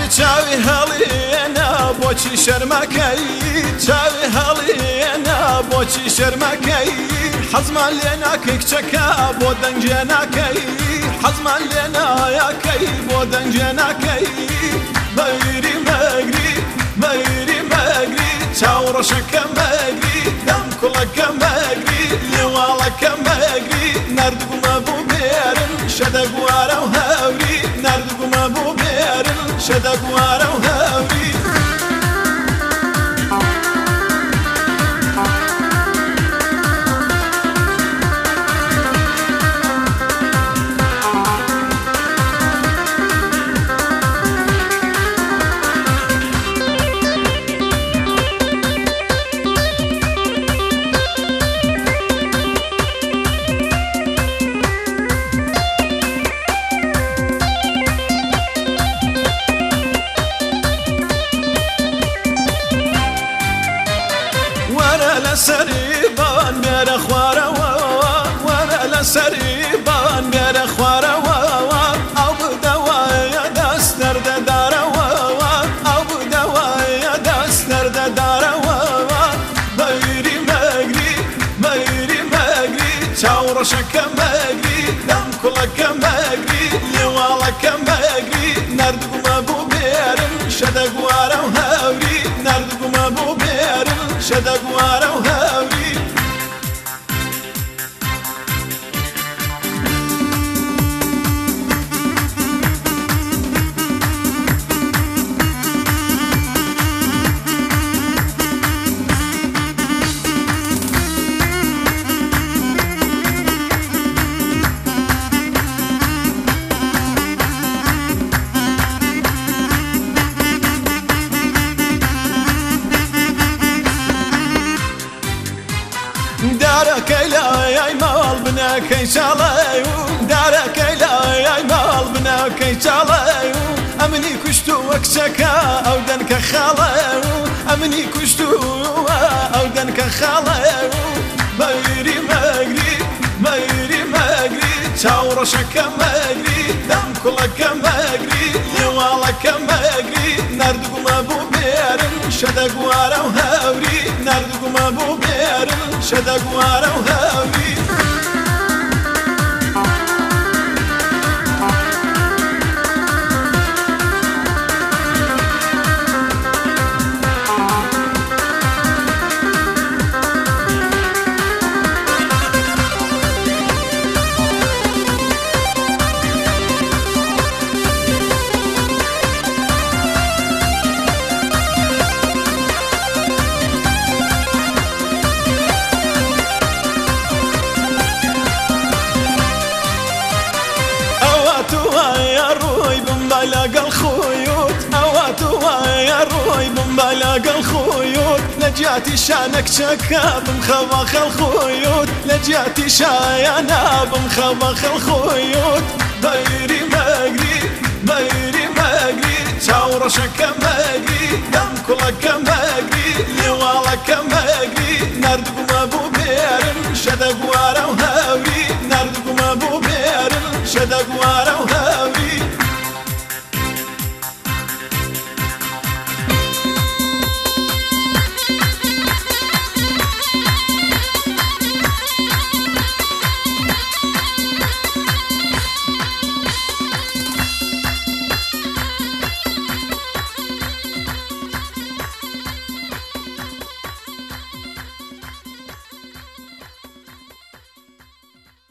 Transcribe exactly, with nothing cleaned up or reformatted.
چاوی هەڵێنا بۆچی شەرمەکەی چاوی هەڵێنا بۆچی شەرمەکەی حەزمان لێ ناکەی کچەکە بۆ دەنگێ ناکەی حەزمان لێ نایەکەی بۆ دەنگێ ناکەی مەیری مەگری مەیری مەگری چاوڕەشەکە مەگری دەم کوڵەکە مەگری لێواڵەکە مەگری نەردبوومە بوو بێرن شەدەگوارە و هەوری نەردبوومە بوو بێرن شەدەگوارە و هەوری سەریبان بێرە خوارەوە وەرە لە سەریبان بێرە خوارەوە ئەو بدەوایە دەست دەردەدارەوە ئەو بدەوایە دەست دەردەدارەوە مەیری مەگری مەیری مەگری چاوڕەشەکە مەگری دەم کوڵەکە مەگری لێواڵەکە مەگری نەردبوومە بوو بێرن شەدەگوارە و هەوری نەردبوومە بوو بێرن شەدەگوارە و هەوری دارەکەی لایای ماڵ بنەکەی چاڵێ و دارەکەی لایای ماڵ بنەکەی چاڵێ و ئەمنی کوشتووە کچەکە ئەو دەنکە خاڵێ و ئەمنی کوشتووە ئەو دەنکە خاڵێ و مەیری مەگری مەیری مەگری چاوڕەشەکە مەگری دەم کوڵەکە مەگری لێواڵەکە مەگری نەردبوومە بوو بێرن شەدەگوارە و هەوری نەردبوومە بوو بێرن شەدەگوارە و هەوری لەگەڵ خۆیوت ئەوە توایە ڕۆی بمبە لەگەڵ خۆیوت لە جیاتی شانە کچەکە بمخەوە خەڵ خۆیوت لە جیاتی شایانە بمخەوە خەڵ خۆیوت مەیری مەگری مەیری مەگری چاوڕەشەکە مەگری دەم کوڵەکە مەگری لێواڵەکە مەگری نەردبوومە بوو بێرن شەدەگوارە و هە